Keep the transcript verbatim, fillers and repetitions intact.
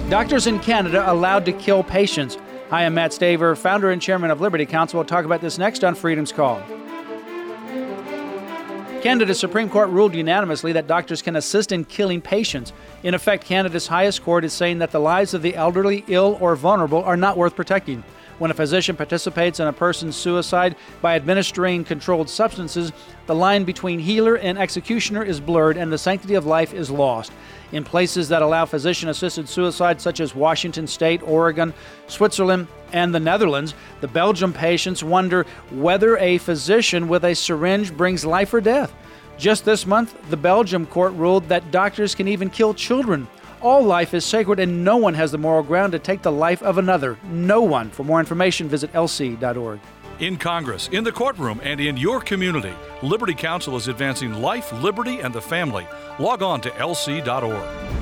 Doctors in Canada allowed to kill patients. Hi, I'm Matt Staver, founder and chairman of Liberty Counsel. We'll talk about this next on Freedom's Call. Canada's Supreme Court ruled unanimously that doctors can assist in killing patients. In effect, Canada's highest court is saying that the lives of the elderly, ill, or vulnerable are not worth protecting. When a physician participates in a person's suicide by administering controlled substances, the line between healer and executioner is blurred and the sanctity of life is lost. In places that allow physician-assisted suicide, such as Washington State, Oregon, Switzerland, and the Netherlands, the Belgium patients wonder whether a physician with a syringe brings life or death. Just this month, the Belgium court ruled that doctors can even kill children. All life is sacred, and no one has the moral ground to take the life of another. No one. For more information, visit L C dot org. In Congress, in the courtroom, and in your community, Liberty Counsel is advancing life, liberty, and the family. Log on to L C dot org.